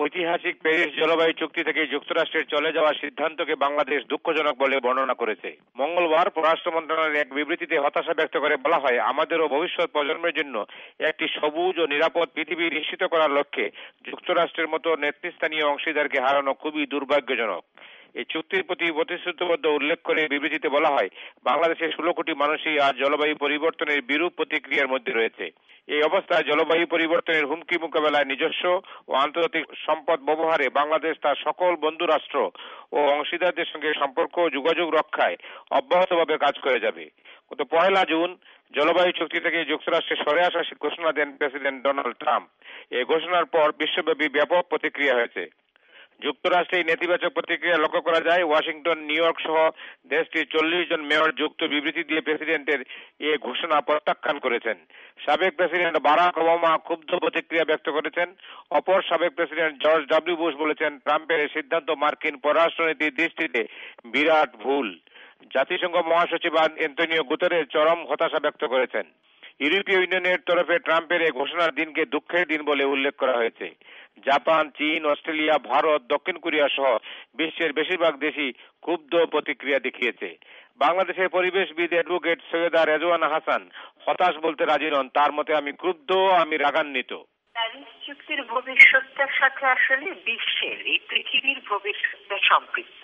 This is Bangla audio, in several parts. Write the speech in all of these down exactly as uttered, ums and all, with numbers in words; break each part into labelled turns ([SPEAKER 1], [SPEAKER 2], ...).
[SPEAKER 1] ঐতিহাসিক প্যারিস জলবায়ু চুক্তি থেকে যুক্তরাষ্ট্রের চলে যাওয়ার সিদ্ধান্তকে বাংলাদেশ দুঃখজনক বলে বর্ণনা করেছে। মঙ্গলবার পররাষ্ট্র মন্ত্রণালয়ের এক বিবৃতিতে হতাশা ব্যক্ত করে বলা হয়, আমাদের ও ভবিষ্যৎ প্রজন্মের জন্য একটি সবুজ ও নিরাপদ পৃথিবী নিশ্চিত করার লক্ষ্যে যুক্তরাষ্ট্রের মতো নেতৃস্থানীয় অংশীদারকে হারানো খুবই দুর্ভাগ্যজনক। এই চুক্তির প্রতি প্রতিশ্রুতিবদ্ধ উল্লেখ করে বিবৃতিতে বলা হয়, বাংলাদেশের ষোলো কোটি মানুষই আজ জলবায়ু পরিবর্তনের বিরূপ প্রতিক্রিয়ার মধ্যে রয়েছে। এই অবস্থায় জলবায়ু পরিবর্তনের হুমকি মোকাবেলায় নিজস্ব ও আন্তর্জাতিক সম্পদ ব্যবহারে বাংলাদেশ তার সকল বন্ধু রাষ্ট্র ও অংশীদারদের সঙ্গে সম্পর্ক ও যোগাযোগ রক্ষায় অব্যাহতভাবে কাজ করে যাবে। গত পয়লা জুন জলবায়ু চুক্তি থেকে যুক্তরাষ্ট্রে সরে আসার ঘোষণা দেন প্রেসিডেন্ট ডোনাল্ড ট্রাম্প। এই ঘোষণার পর বিশ্বব্যাপী ব্যাপক প্রতিক্রিয়া হয়েছে। যুক্তরাষ্ট্রে নেতিবাচক প্রতিক্রিয়া লক্ষ্য করা যায়। ওয়াশিংটন, নিউ ইয়র্ক সহ দেশটির চল্লিশ জন মেয়র যুক্ত বিবৃতি দিয়ে প্রেসিডেন্টের এ ঘোষণা প্রত্যাখ্যান করেছেন। সাবেক প্রেসিডেন্ট বারাক ওবামা ক্ষুব্ধ প্রতিক্রিয়া ব্যক্ত করেছেন। অপর সাবেক প্রেসিডেন্ট জর্জ ডাব্লিউ বুশ বলেছেন, ট্রাম্পের এই সিদ্ধান্ত মার্কিন পররাষ্ট্রনীতির দৃষ্টিতে বিরাট ভুল। জাতিসংঘ মহাসচিব অ্যান্তনিও গুতেরেস চরম হতাশা ব্যক্ত করেছেন। ইউরোপীয় ইউনিয়নের তরফে ট্রাম্পের এই ঘোষণার দিনকে দুঃখের দিন বলে উল্লেখ করা হয়েছে। জাপান, চীন, অস্ট্রেলিয়া, ভারত, দক্ষিণ কোরিয়া সহ বিশ্বের বেশিরভাগ দেশই ক্ষুব্ধ প্রতিক্রিয়া দেখিয়েছে। বাংলাদেশের পরিবেশবিদ অ্যাডভোকেট সৈয়দা রেজওয়ানা হাসান হতাশ বলতে রাজি নন। তার মতে, আমি ক্ষুব্ধ, আমি রাগান্বিত।
[SPEAKER 2] প্যারিস চুক্তির ভবিষ্যৎটার সাথে আসলে বিশ্বের, এই পৃথিবীর ভবিষ্যৎটা সম্পৃক্ত।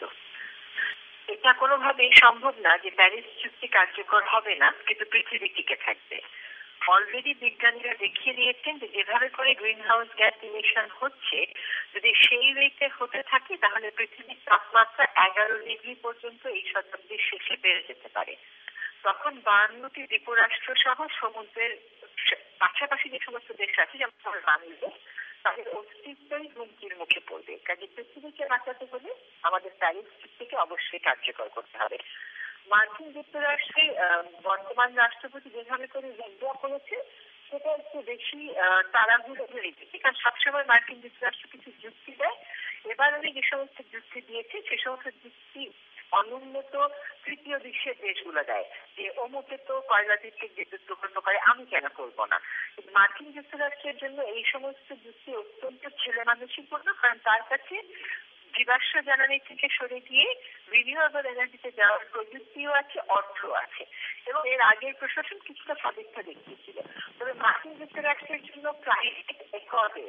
[SPEAKER 2] এটা কোনোভাবেই সম্ভব না যে প্যারিস চুক্তি কার্যকর হবে না কিন্তু পৃথিবী টিকে থাকবে। অলরেডি বিজ্ঞানীরা দেখিয়ে দিয়েছেন যে যেভাবে করে গ্রিন হাউস গ্যাস ইমিশন হচ্ছে, যদি সেই রেটে হতে থাকে তাহলে পৃথিবীর তাপমাত্রা এগারো ডিগ্রি পর্যন্ত এই শতাব্দীর শেষে বেড়ে যেতে পারে। তখন বায়ান্নটি দ্বীপরাষ্ট্র সহ সমুদ্রের পাশাপাশি যে সমস্ত দেশ আছে, যেমন বাংলাদেশ, তাদের অস্তিত্বই হুমকির মুখে পড়বে। কাজে পৃথিবীকে বাঁচাতে হলে আমাদের প্যারিস চুক্তিকে অবশ্যই কার্যকর করতে হবে। মার্কিন যুক্তরাষ্ট্রে বর্তমান রাষ্ট্রপতি যেভাবে করে উইথড্র করেছে সেটা একটু বেশি তাড়াহুড়ো হয়ে গেছে, কারণ সবসময় মার্কিন যুক্তরাষ্ট্র কিছু যুক্তি দেয়। এবার উনি যে সমস্ত যুক্তি দিয়েছে সে সমস্ত যুক্তি অনুন্নত তৃতীয় বিশ্বের দেশগুলো দেয়, যে অমুকে তো কয়লা ভিত্তিক বিদ্যুৎ প্রকল্প করে, আমি কেন করবো না। মার্কিন যুক্তরাষ্ট্রের জন্য এই সমস্ত যুক্তি অত্যন্ত ছেলে মানুষীপূর্ণ, কারণ তার কাছে জীবাশ্ম জ্বালানি থেকে সরে গিয়ে রিনিউয়েবল এনার্জিতে যাওয়ার প্রযুক্তিও আছে, অর্থ আছে, এবং এর আগের প্রশাসন কিছুটা সদিচ্ছা দেখিয়েছিল। তবে মার্কিন যুক্তরাষ্ট্রের জন্য ক্লাইমেট একর্ডে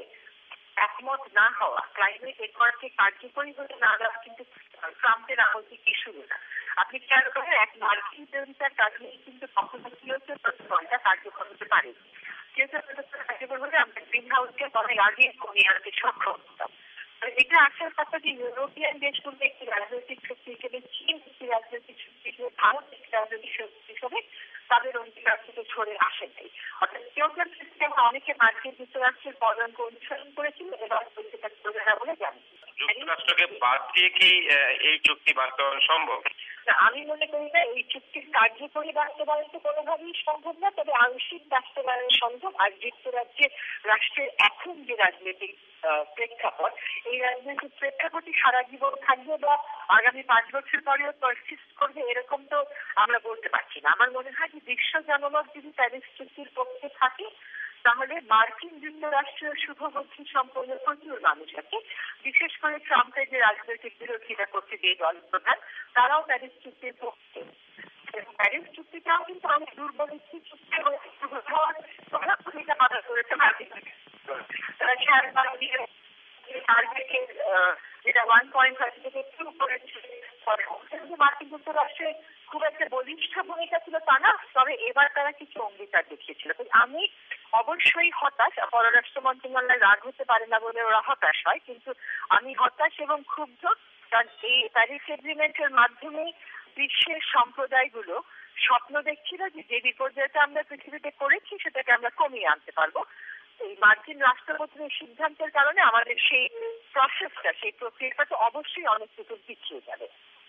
[SPEAKER 2] একমত না হওয়া, ক্লাইমেট একর্ডকে কার্যকরী হতে না দেওয়া কিন্তু ট্রাম্পের আমল থেকে শুরু না। আপনি খেয়াল করেন, এক মার্কিন বিরোধিতার কারণে কিন্তু কখনো কি হচ্ছে প্রটোকলটা কার্যকর হতে পারে। যেহেতু কার্যকর হলে আমরা গ্রিন হাউসকে অনেক আগে কমিয়ে আনতে সক্ষম হতাম। এটা আসার কথা যে ইউরোপিয়ান দেশগুলো একটি রাজনৈতিক শক্তি হিসেবে, চীন একটি রাজনৈতিক শক্তি হিসেবে, ভারত একটি রাজনৈতিক শক্তি হিসেবে তাদের অঙ্গীকার থেকে সরে আসে নাই। অর্থাৎ কেউ কেউ অনেকে মার্কিন যুক্তরাষ্ট্রের পদাঙ্ক অনুসরণ করেছিল, এবার চলবে না বলে জানি।
[SPEAKER 1] যুক্তরাষ্ট্রকে বাদ দিয়ে কি এই চুক্তি বাস্তবায়ন সম্ভব?
[SPEAKER 2] আমি মনে করি না এই চুক্তির কার্যকরী বাস্তবায়ন তো কোনোভাবেই সম্ভব না, তবে আংশিক বাস্তবায়ন সম্ভব। আর যুক্তরাজ্যের রাষ্ট্রের এখন যে রাজনৈতিক প্রেক্ষাপট, এই রাজনৈতিক প্রেক্ষাপটই সারা জীবন থাকবে বা আগামী পাঁচ বছর পরেও পারসিস্ট করবে এরকম তো আমরা বলতে পারছি না। আমার মনে হয় যে বিশ্ব জনমত যদি প্যারিস চুক্তির পক্ষে থাকে তাহলে মার্কিন যুক্তরাষ্ট্রের শুভবুদ্ধি সম্পন্ন প্রচুর মানুষ আছে, বিশেষ করে ট্রাম্পের যে রাজনৈতিক বিরোধিতা করছে যে দল প্রধান, তারাও প্যারিস চুক্তির পক্ষে। প্যারিস চুক্তিটাও কিন্তু অনেক দুর্বল একটি চুক্তি হওয়ার ভূমিকা পালন করেছে মার্কিন তারা শেয়ার বাজারে টার্গেটের যেটা ওয়ান পয়েন্ট ফাইভ থেকে টু করেছে। মার্কিন যুক্তরাষ্ট্রে খুব একটা বলিষ্ঠ ভূমিকা ছিল তা না, তবে এবার তারা কিছু অঙ্গীকার দেখিয়েছিল। আমি অবশ্যই হতাশ, পররাষ্ট্র মন্ত্রণালয় রাগ হতে পারে না বলে ওরা হতাশ হয়, কিন্তু আমি হতাশ এবং ক্ষুব্ধ, কারণ এই প্যারিস এগ্রিমেন্টের মাধ্যমে বিশ্বের সম্প্রদায়গুলো স্বপ্ন দেখছিল যে যে বিপর্যয়টা আমরা পৃথিবীতে করেছি সেটাকে আমরা কমিয়ে আনতে পারবো। এই মার্কিন রাষ্ট্রপতির সিদ্ধান্তের কারণে আমাদের সেই প্রসেসটা, সেই প্রক্রিয়াটা তো অবশ্যই অনেকটুকু পিছিয়ে যাবে।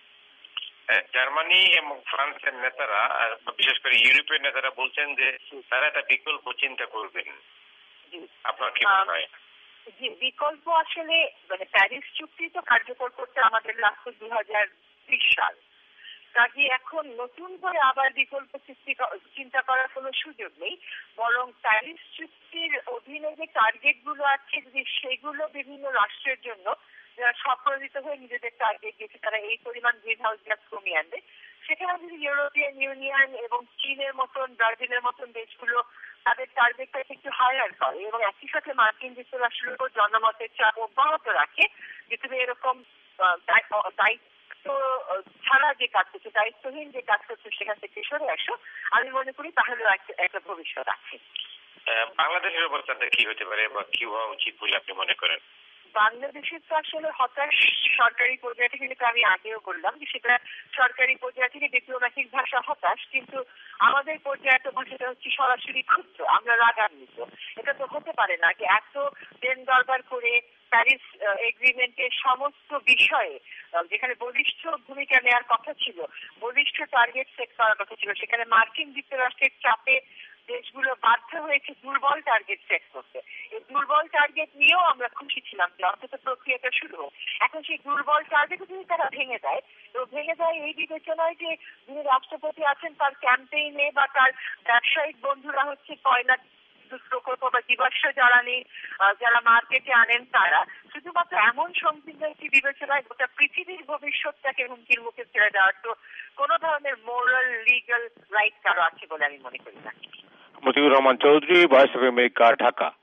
[SPEAKER 1] জার্মানি এবং ফ্রান্সের নেতারা, বিশেষ করে ইউরোপীয় নেতারা বলছেন যে তারা একটা বিকল্প চিন্তা করবেন। আপনার কি মনে হয়?
[SPEAKER 2] জি, বিকল্প আসলে মানে প্যারিস চুক্তি তো কার্যকর করতে আমাদের লাগতো দুই হাজার বিশ সাল। কাজে এখন নতুন করে আবার বিকল্প সৃষ্টি চিন্তা করার কোনো সুযোগ নেই, বরং প্যারিস চুক্তির অধীনে যে টার্গেট গুলো আছে যদি সেগুলো বিভিন্ন রাষ্ট্রের জন্য যারা স্বপ্রণোদিত হয়ে নিজেদের টার্গেট দিয়েছে তারা এই পরিমাণ গ্রিন হাউস গ্যাস কমিয়ে আনবে, সেখানে যদি ইউরোপিয়ান ইউনিয়ন এবং চীনের মতন ব্রাজিলের মতন দেশগুলো তাদের টার্গেটটাকে একটু হায়ার করে এবং একই সাথে মার্কিন যুক্তরাষ্ট্রের উপর জনমতের চাপ অব্যাহত রাখে যে তুমি এরকম দায়িত্ব ছাড়া যে কাজ করছে, দায়িত্বহীন যে কাজ করছে সেখান থেকে সরে আসো, আমি মনে করি তাহলে একটা ভবিষ্যৎ আছে।
[SPEAKER 1] বাংলাদেশের অবস্থানটা কি হতে পারে বা কি হওয়া উচিত বলে আপনি মনে করেন?
[SPEAKER 2] বাংলাদেশের তো আসলে হতাশ সরকারি পর্যায়ে থেকে, যেটা আমি আগেও বললাম যে সেটা সরকারি পর্যায়ে থেকে ডিপ্লোম্যাটিক ভাষা হতাশ, কিন্তু আমাদের পর্যায়ে তো ভাষাটা হচ্ছে সরাসরি ক্ষুদ্র, আমরা রাগান্বিত। এটা তো হতে পারে না যে এত দেন দরবার করে প্যারিস এগ্রিমেন্টের সমস্ত বিষয়ে যেখানে বলিষ্ঠ ভূমিকা নেওয়ার কথা ছিল, বলিষ্ঠ টার্গেট সেট করার কথা ছিল, সেখানে মার্কিন যুক্তরাষ্ট্রের চাপে দেশগুলো বাধ্য হয়েছে দুর্বল টার্গেট সেট করতে। এই দুর্বল টার্গেট নিয়েও আমরা খুশি ছিলাম যে অন্তত প্রক্রিয়াটা শুরু হোক। এখন সেই দুর্বল টার্গেট যদি তারা ভেঙে দেয়, তো ভেঙে দেয় এই বিবেচনায় যে যিনি রাষ্ট্রপতি আছেন তার ক্যাম্পেইনে বা তার ব্যবসায়িক বন্ধুরা হচ্ছে কয়লা প্রকল্প বা জীবাশ্ম জ্বালানি যারা মার্কেটে আনেন তারা, শুধুমাত্র এমন সংকীর্ণ একটি বিবেচনায় গোটা পৃথিবীর ভবিষ্যৎটাকে হুমকির মুখে ছেড়ে দেওয়ার তো কোনো ধরনের মোরাল লিগাল রাইট কারো আছে বলে আমি মনে করি না।
[SPEAKER 1] Motiur Rahman Chowdhury, voice of America, Dhaka.